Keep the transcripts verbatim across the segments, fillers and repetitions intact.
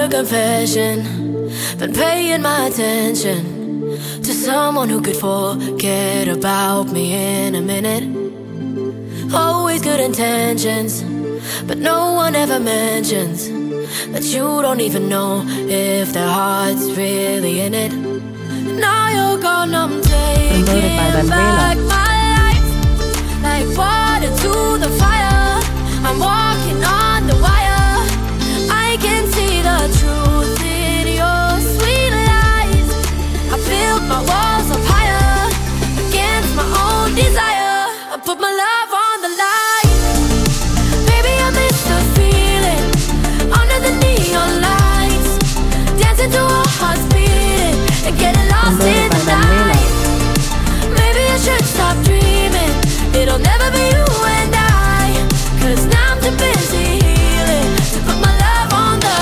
a confession. Been paying my attention to someone who could forget about me in a minute. Always good intentions, but no one ever mentions that you don't even know if their heart's really in it. Now you're gone, I'm taking back my life, like water to the fire. I'm walking on the wire. I can see the truth in your sweet lies. I built my walls up higher against my own desire. I put my love on the line. Baby, I miss the feeling under the neon lights, dancing to our hearts beating and getting lost in the night. Maybe I should stop dreaming. It'll never be you and I, 'cause now I'm too busy healing to put my love on the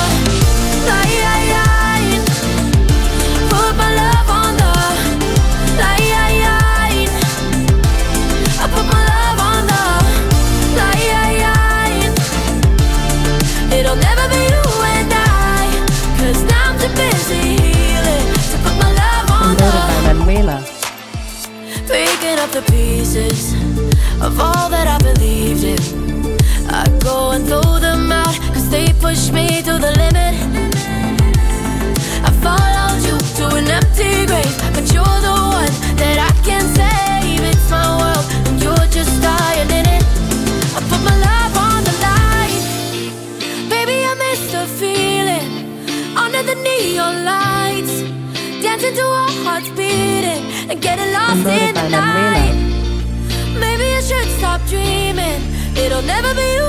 line. Put my love on the line. I put my love on the line. It'll never be you and I, 'cause now I'm too busy healing to put my love on the line. Breaking up the pieces of all that I believed in. I go and throw them out, 'cause they push me to the limit. I followed you to an empty grave, but you're the one that I can save. It's my world and you're just dying in it. I put my love on the line. Baby, I miss the feeling under the neon lights, dancing to our hearts beating and getting lost in the night. Maybe I should stop dreaming. It'll never be